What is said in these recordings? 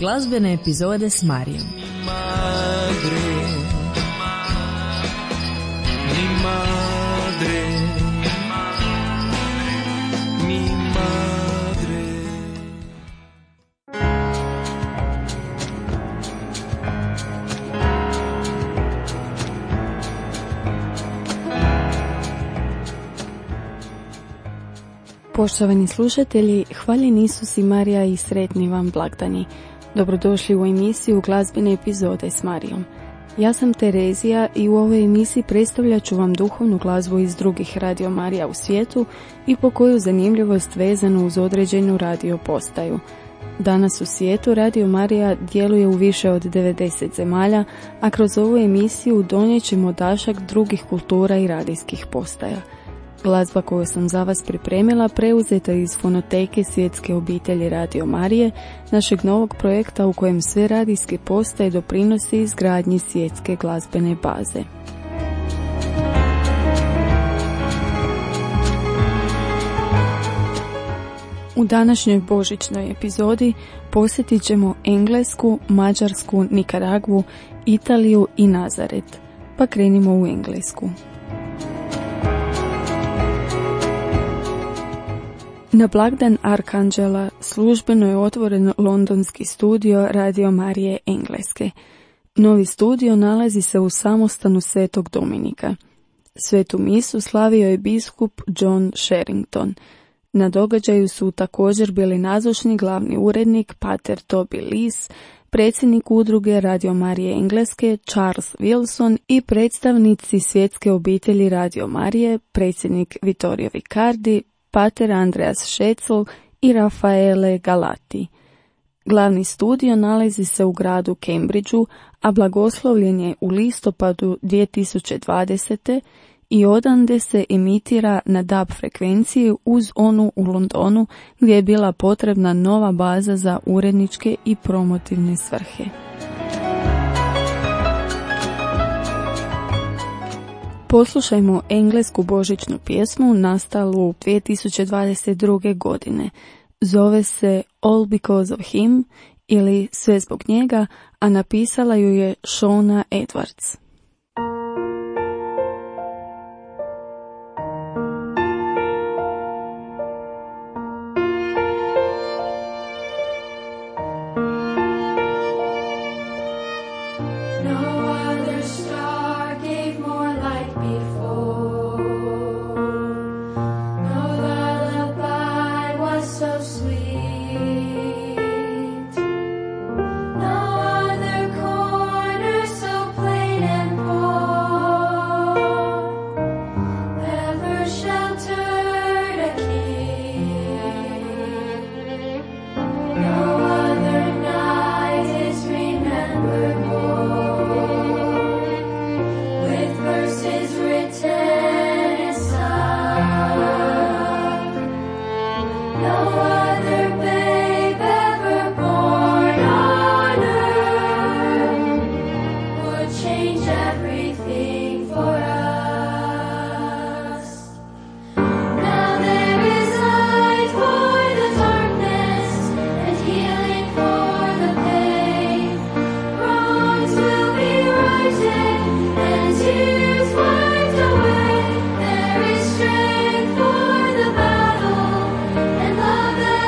Glazbene epizode s Marijom. Poštovani slušatelji, hvaljen Isus i Marija i sretni vam blagdani. Dobrodošli u emisiju Glazbene epizode s Marijom. Ja sam Terezija i u ovoj emisiji predstavljat ću vam duhovnu glazbu iz drugih Radio Marija u svijetu i po koju zanimljivost vezanu uz određenu radio postaju. Danas u svijetu Radio Marija djeluje u više od 90 zemalja, a kroz ovu emisiju donijet ćemo dašak drugih kultura i radijskih postaja. Glazba koju sam za vas pripremila preuzeta je iz fonoteke Svjetske obitelji Radio Marije, našeg novog projekta u kojem sve radijske postaje doprinose izgradnji svjetske glazbene baze. U današnjoj božićnoj epizodi posjetit ćemo Englesku, Mađarsku, Nikaragvu, Italiju i Nazaret. Pa krenimo u Englesku. Na blagdan Arkanđela službeno je otvoren londonski studio Radio Marije Engleske. Novi studio nalazi se u samostanu Svetog Dominika. Svetu misu slavio je biskup John Sherrington. Na događaju su također bili nazočni glavni urednik pater Toby Lees, predsjednik udruge Radio Marije Engleske Charles Wilson i predstavnici Svjetske obitelji Radio Marije, predsjednik Vittorio Vicardi, pater Andreas Schätzl i Rafaele Galati. Glavni studio nalazi se u gradu Cambridgeu, a blagoslovljen je u listopadu 2020. i odande se emitira na DAB frekvenciji uz onu u Londonu gdje je bila potrebna nova baza za uredničke i promotivne svrhe. Poslušajmo englesku božićnu pjesmu nastalu 2022. godine. Zove se All Because of Him ili Sve zbog njega, a napisala ju je Shona Edwards. Love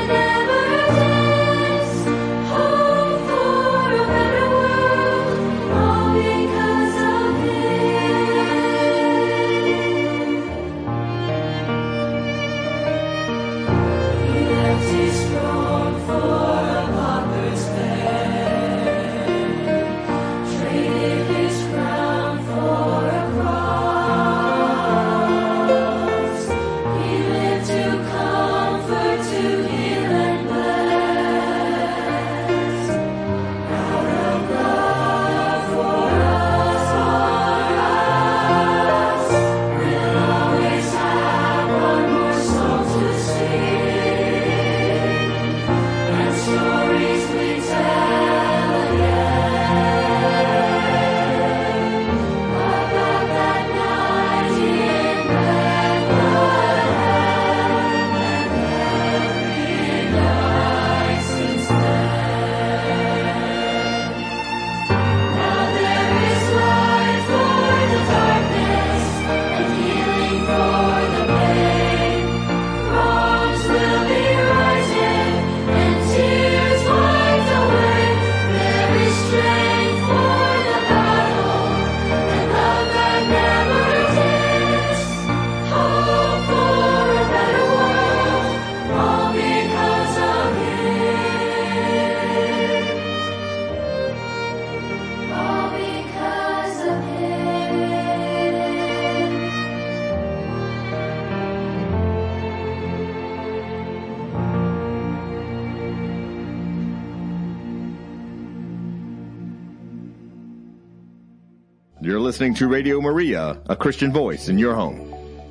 You're listening to Radio Maria, a Christian voice in your home.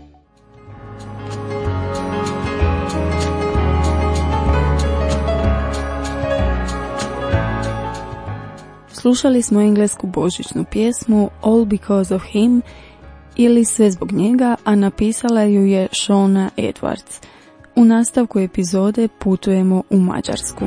Slušali smo englesku božićnu pjesmu All Because of Him ili Sve zbog njega, a napisala ju je Shona Edwards. U nastavku epizode putujemo u Mađarsku.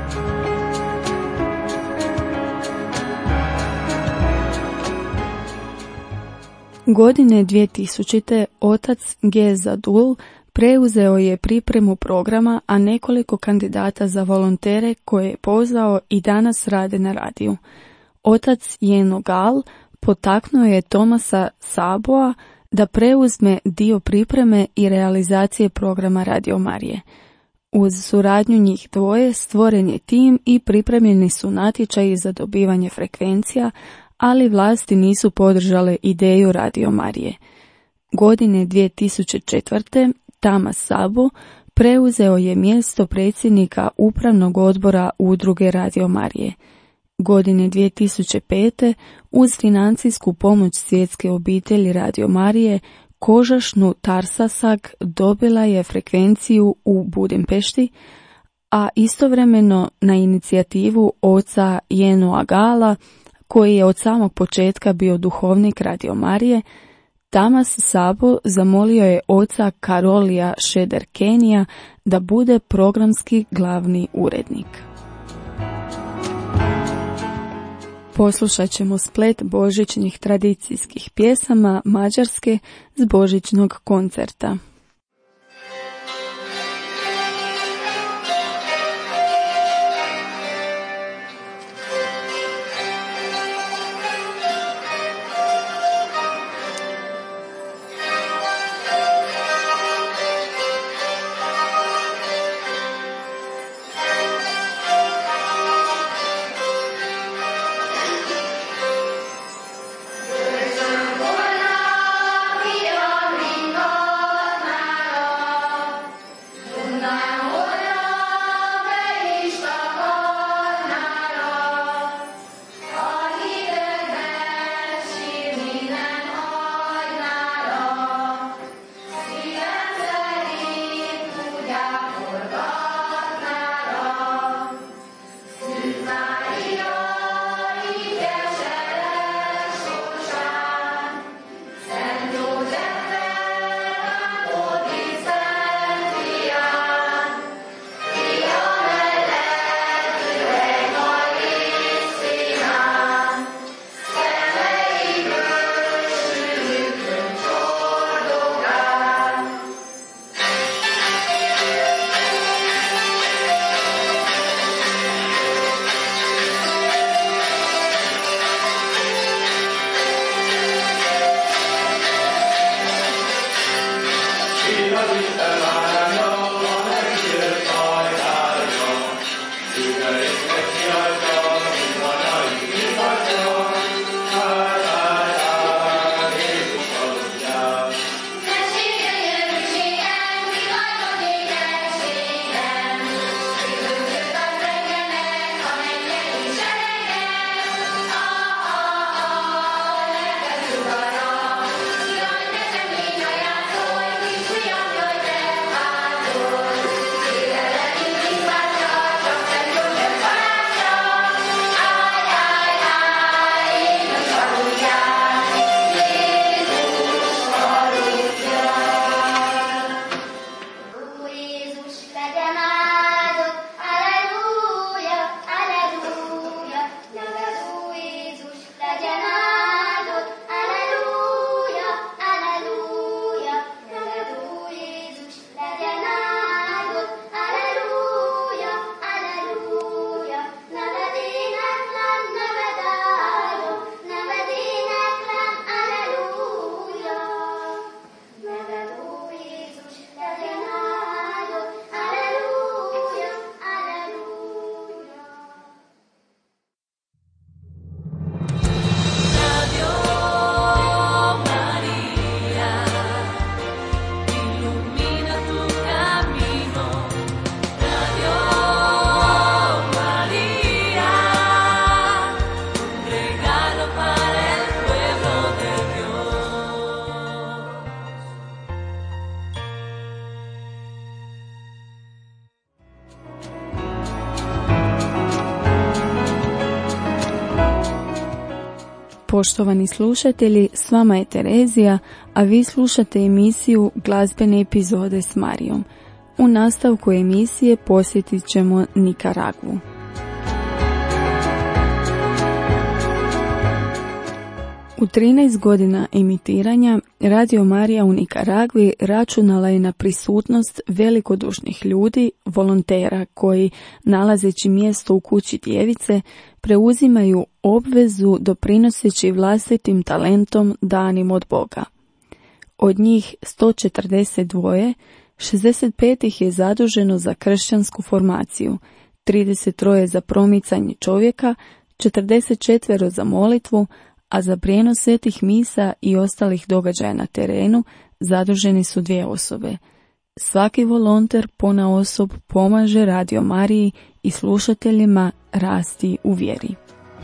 Godine 2000. otac Geza Dul preuzeo je pripremu programa, a nekoliko kandidata za volontere koje je pozvao i danas rade na radiju. Otac Jeno Gal potaknuo je Tomasa Saboa da preuzme dio pripreme i realizacije programa Radio Marije. Uz suradnju njih dvoje stvoren je tim i pripremljeni su natječaji za dobivanje frekvencija, ali vlasti nisu podržale ideju Radio Marije. Godine 2004. Tamas Sabo preuzeo je mjesto predsjednika upravnog odbora udruge Radio Marije. Godine 2005. uz financijsku pomoć svjetske obitelji Radio Marije, Kožašnu Tarsasag dobila je frekvenciju u Budimpešti, a istovremeno na inicijativu oca Jenoa Gala, koji je od samog početka bio duhovnik Radio Marije, Tamas Sabo zamolio je oca Karolija Šeder-Kenija da bude programski glavni urednik. Poslušat ćemo splet božićnih tradicijskih pjesama Mađarske s božićnog koncerta. Thank you. Poštovani slušatelji, s vama je Terezija, a vi slušate emisiju Glazbene epizode s Marijom. U nastavku emisije posjetit ćemo Nikaragvu. U 13 godina emitiranja Radio Marija u Nikaragvi računala je na prisutnost velikodušnih ljudi, volontera koji, nalazeći mjesto u kući djevice, preuzimaju obvezu doprinoseći vlastitim talentom danim od Boga. Od njih 142, 65 ih je zaduženo za kršćansku formaciju, 33 za promicanje čovjeka, 44 za molitvu, a za prijenos svetih misa i ostalih događaja na terenu zaduženi su 2 osobe. Svaki volonter ponaosob pomaže Radio Mariji i slušateljima rasti u vjeri.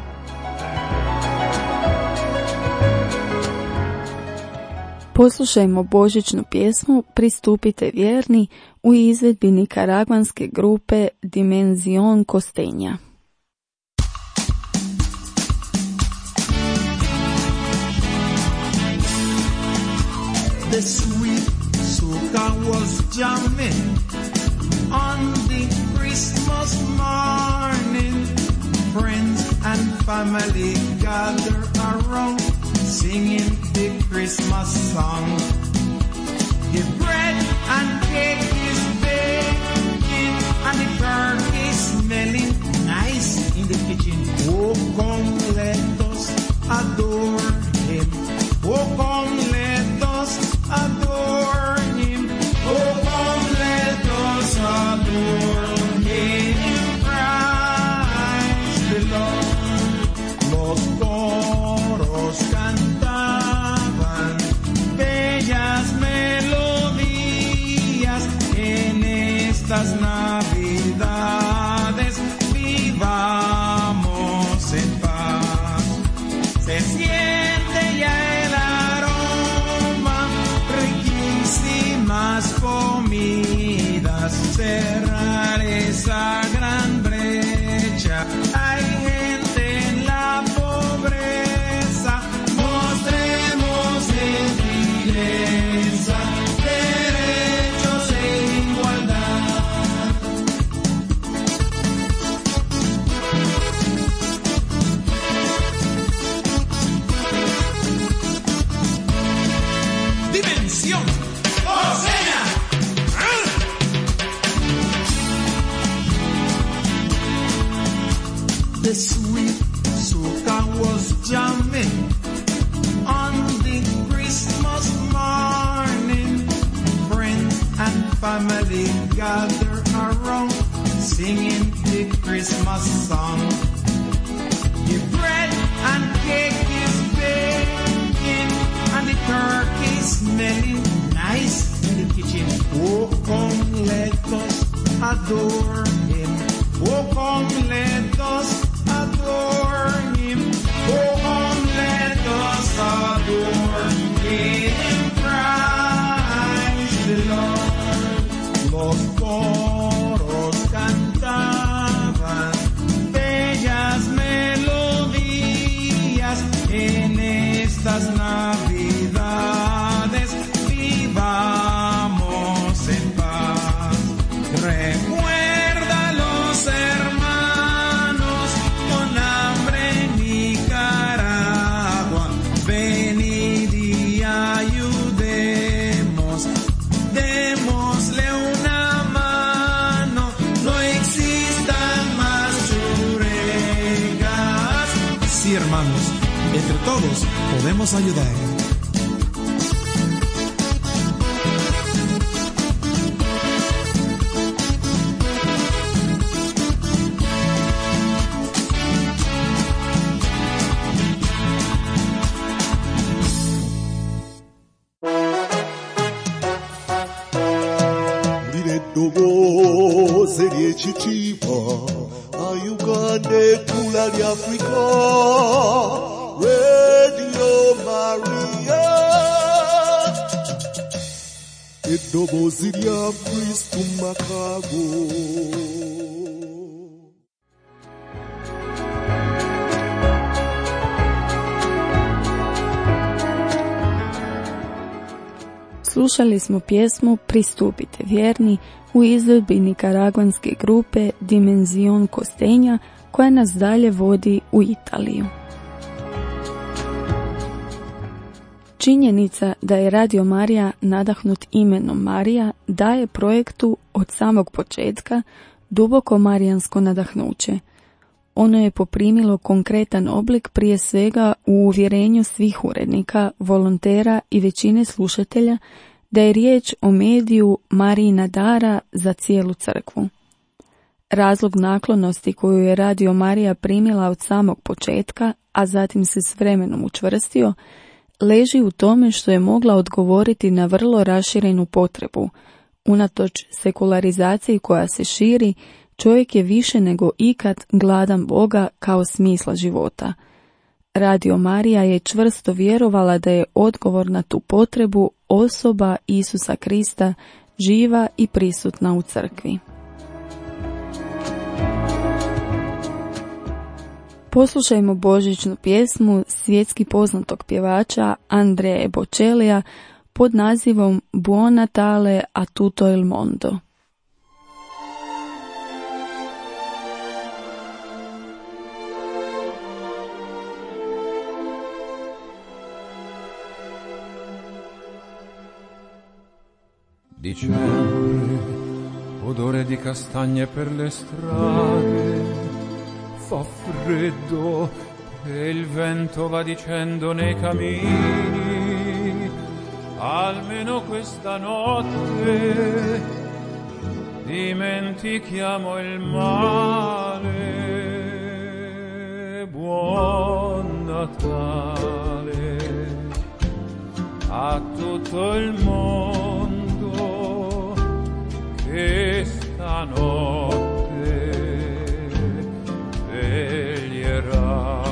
Poslušajmo božićnu pjesmu Pristupite vjerni u izvedbi nikaragvanske grupe Dimenzion Costeña. The sweet soca was jamming on the Christmas morning. Friends and family gather around, singing the Christmas song. The bread and cake is baking, and the turkey smelling nice in the kitchen. Oh, come let us adore Him. Oh, come let us adore Him. Oh, come let us adore Him. Christ the Lord. Los coros cantaban bellas melodías en estas Navidades. Vivamos en paz. Se siente ya el aroma, riquísimas comidas, cerrar esa gran brecha. Hay gente en la pobreza, mostremos gentileza, derechos e igualdad. Dimensión Costeña. The sweet soca was jamming on the Christmas morning. Friends and family gather around, singing the Christmas song. The bread and cake is baking, and the turkey smelling nice in the kitchen. Oh, come let us adore Him. Oh, come let us adore Him. Oh, come let us adore Him. Christ the Lord. Los coros cantaban bellas melodías en estas Navidades. Vivamos en paz. Recuerda los hermanos con hambre en Nicaragua. Venid y ayudemos. Démosle una mano. No existan más churegas. Sí, hermanos, entre todos podemos ayudar. Dogo serie chichipa ayugande tula di Africa Radio Maria Edobo ziria Christ Makago. Slušali smo pjesmu Pristupite vjerni u izvedbi nikaraguanske grupe Dimenzion Costeña koja nas dalje vodi u Italiju. Činjenica da je Radio Marija nadahnut imenom Marija daje projektu od samog početka duboko marijansko nadahnuće. Ono je poprimilo konkretan oblik prije svega u uvjerenju svih urednika, volontera i većine slušatelja da je riječ o mediju Marijina dara za cijelu crkvu. Razlog naklonosti koju je Radio Marija primila od samog početka, a zatim se s vremenom učvrstio, leži u tome što je mogla odgovoriti na vrlo raširenu potrebu. Unatoč sekularizaciji koja se širi, čovjek je više nego ikad gladan Boga kao smisla života. Radio Marija je čvrsto vjerovala da je odgovor na tu potrebu osoba Isusa Krista živa i prisutna u crkvi. Poslušajmo božićnu pjesmu svjetski poznatog pjevača Andrea Bocellija pod nazivom Buon Natale a tutto il mondo. Dicembre, odore di castagne per le strade, fa freddo e il vento va dicendo nei camini, almeno questa notte dimentichiamo il male. Buon Natale a tutto il mondo che stanotte veglierà.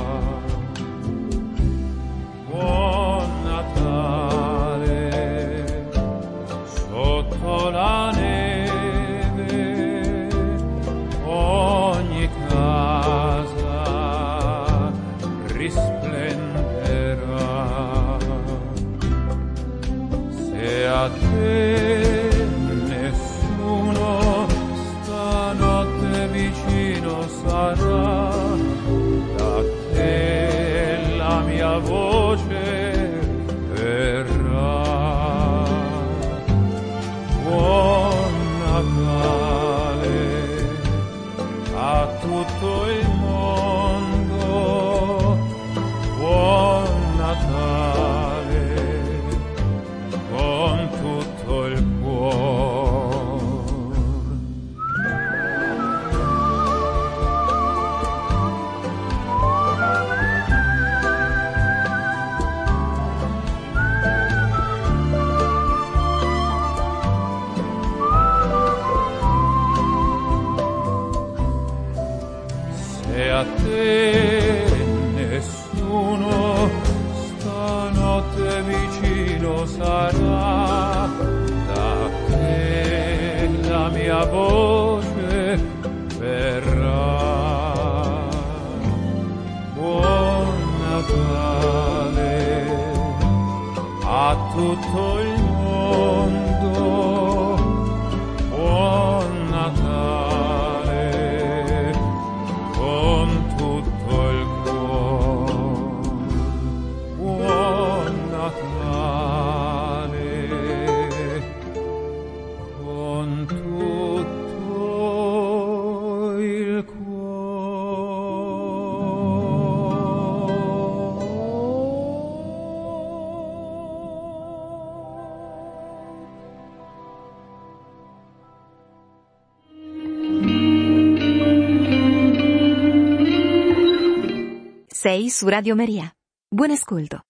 Buon Natale sotto la neve, ogni casa risplenderà. Se a te sarà, da te la mia voce verrà. Buon Natale a tutto il mondo, buon Natale con tutto il cuore. A te nessuno stanotte vicino sarà, da te la mia voce verrà. Buon Natale a tutto il mondo, buon Natale con tutto il cuore. Buon Natale con tutto il Sei su Radio Maria. Buon ascolto.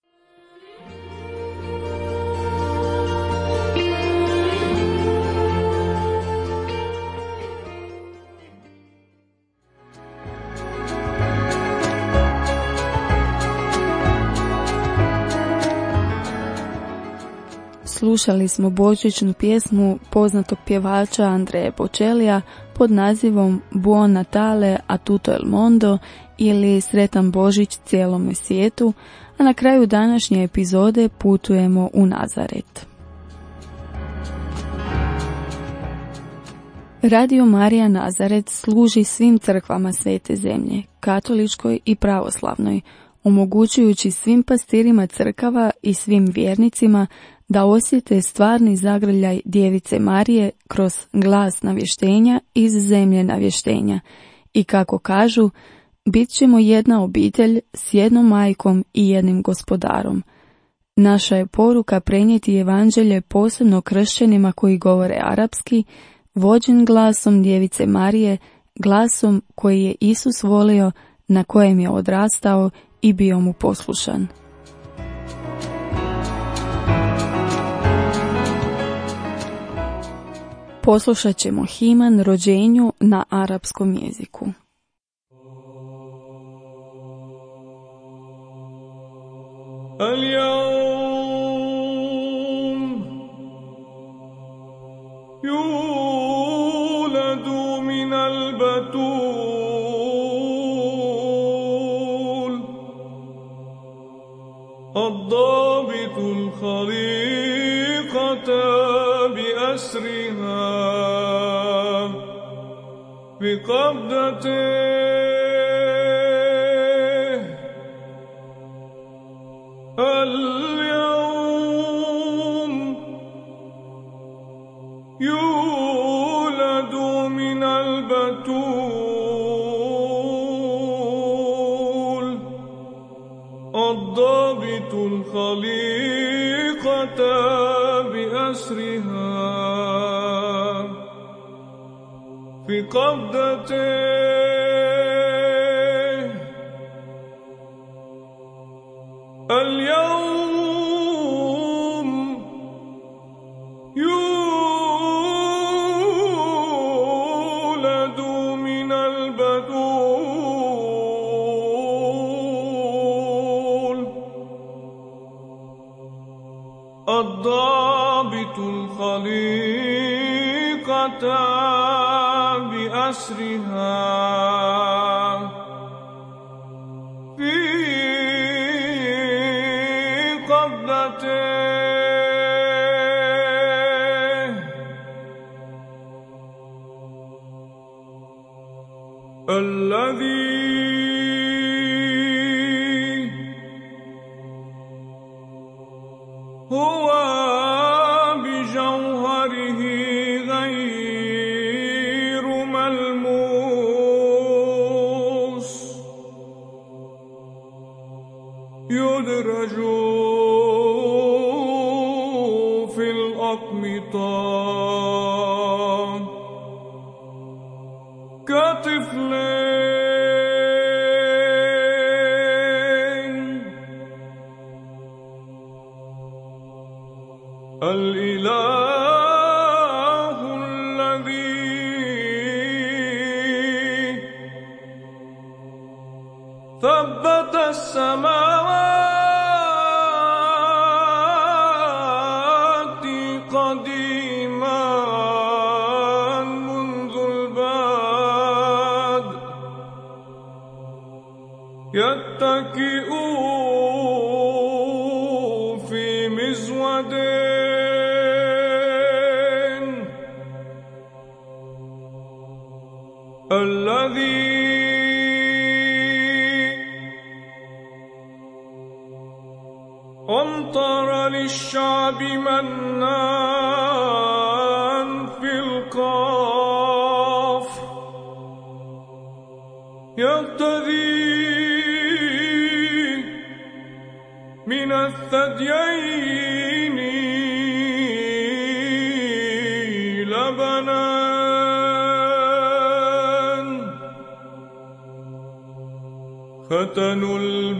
Slušali smo božićnu pjesmu poznatog pjevača Andrea Bocellija pod nazivom Buon Natale a tutto il mondo ili Sretan Božić cijelome svijetu, a na kraju današnje epizode putujemo u Nazaret. Radio Marija Nazaret služi svim crkvama Svete zemlje, katoličkoj i pravoslavnoj, omogućujući svim pastirima crkava i svim vjernicima da osjete stvarni zagrljaj Djevice Marije kroz glas navještenja iz zemlje navještenja i kako kažu, bit ćemo jedna obitelj s jednom majkom i jednim gospodarom. Naša je poruka prenijeti evanđelje posebno kršćanima koji govore arapski, vođen glasom Djevice Marije, glasom koji je Isus volio, na kojem je odrastao i bio mu poslušan. Poslušat ćemo himan rođenju na arapskom jeziku. يولد من البتول الضابط الخليقة بأسرها بقبضته اليوم يولد من البتول الضابط الخليقة بأسرها في قبضته اليوم يولد من البتول الضابط الخليقة بأسرها في قبضته الذي هو بجوهره غير ملموس يدرج في الأقمطة كطفلين الإله الذي ثبت السماوات قديما منذ البدء يتكئ في مزود الذي أمطر للشعب منًّا في القاف يقتدي من الثديين لبنًا ختن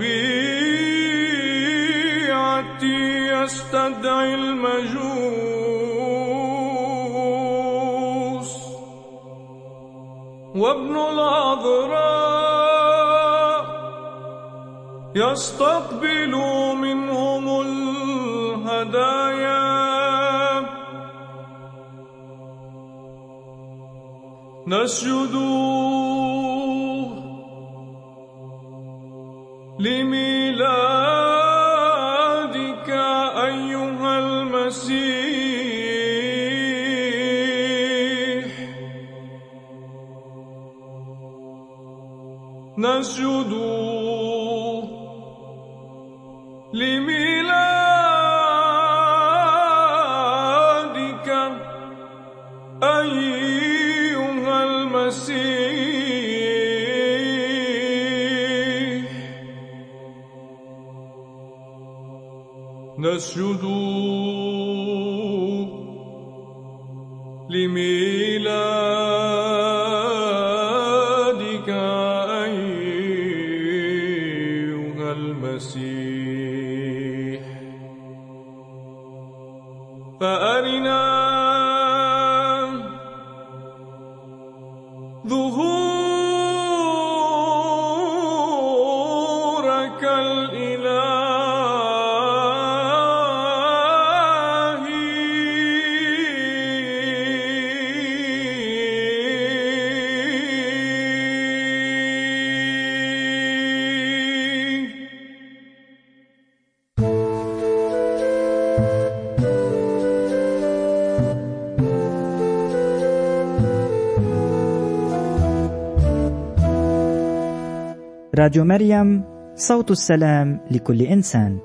البيعة يستدعي المجوس وابن العذراء يستقبل منهم الهدايا نسجد لميلادك أيها المسيح nasjudu limiladika ayyuhal masih nasjudu لميلادك أيها المسيح فأرنا ظهورك الإلهي راديو مريم صوت السلام لكل إنسان.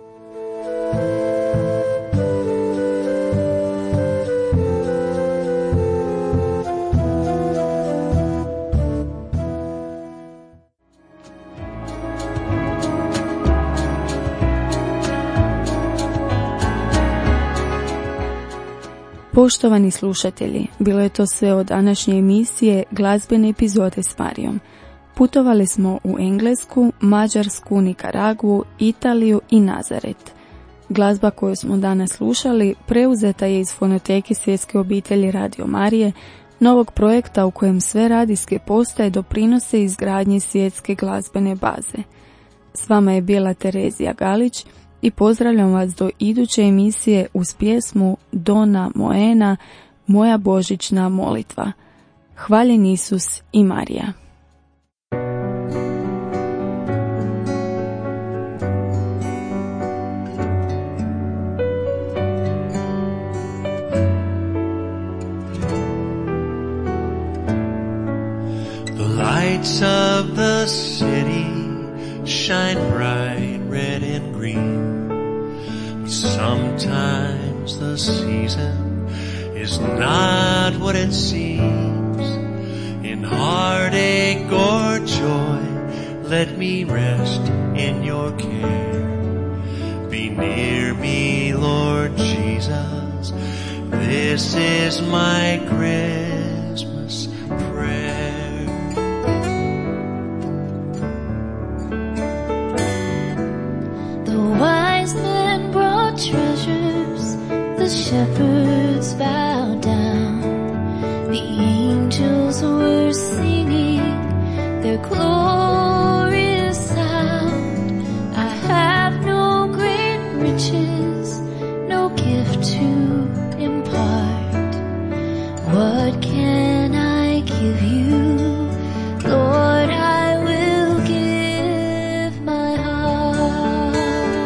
Poštovani slušatelji, bilo je to sve od današnje emisije glazbene epizode s Marijom. Putovali smo u Englesku, Mađarsku, Nikaragvu, Italiju i Nazaret. Glazba koju smo danas slušali preuzeta je iz fonoteke Svjetske obitelji Radio Marije, novog projekta u kojem sve radijske postaje doprinose izgradnji svjetske glazbene baze. S vama je bila Terezija Galić i pozdravljam vas do iduće emisije uz pjesmu Dona Moena, Moja božićna molitva. Hvaljen Isus i Marija. Lights of the city shine bright, red and green. But sometimes the season is not what it seems. In heartache or joy, let me rest in your care. Be near me, Lord Jesus. This is my Christmas prayer. Treasures, the shepherds bowed down, the angels were singing their glorious sound. I have no great riches, no gift to impart. What can I give you, Lord? I will give my heart.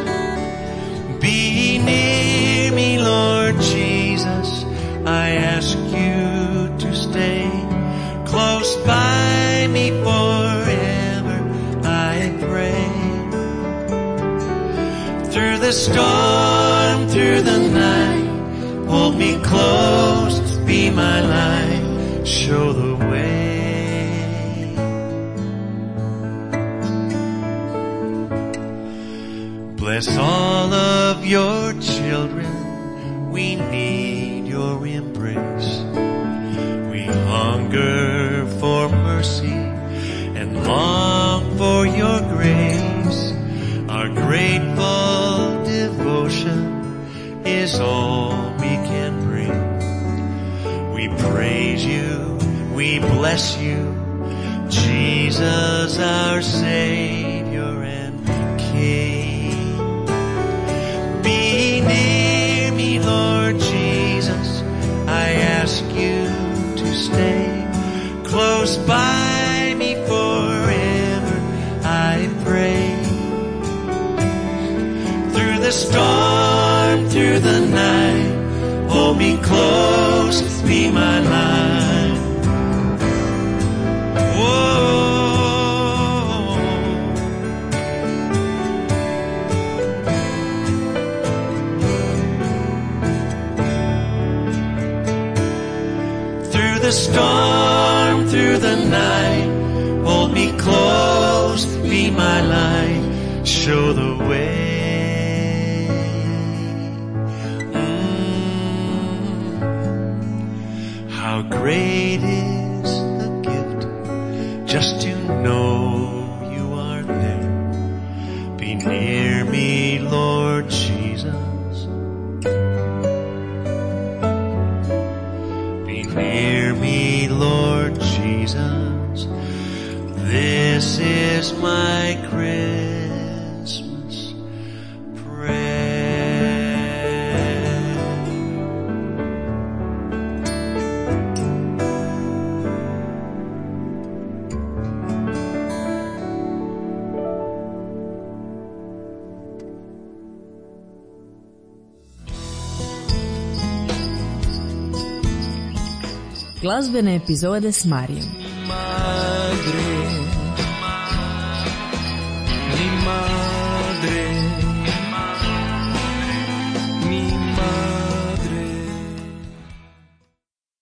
Be near me, Lord Jesus, I ask you to stay close by me forever, I pray. Through the storm, through the night, hold me close, be my light, show the way. Bless all of your children, we need your embrace. We hunger for mercy and long for your grace. Our grateful devotion is all we can bring. We praise you, we bless you, Jesus our Savior and King. Be near me, Lord Jesus, I ask you to stay close by me forever, I pray. Through the storm, through the night, hold me close, be my light. Whoa. through the night. Hold me close, be my light, show the way. How great is the gift just to know you are there. Be near me, Lord Jesus. Be near me, Lord Jesus. This is my Christmas prayer. Glazbene epizode s Marijom. Madre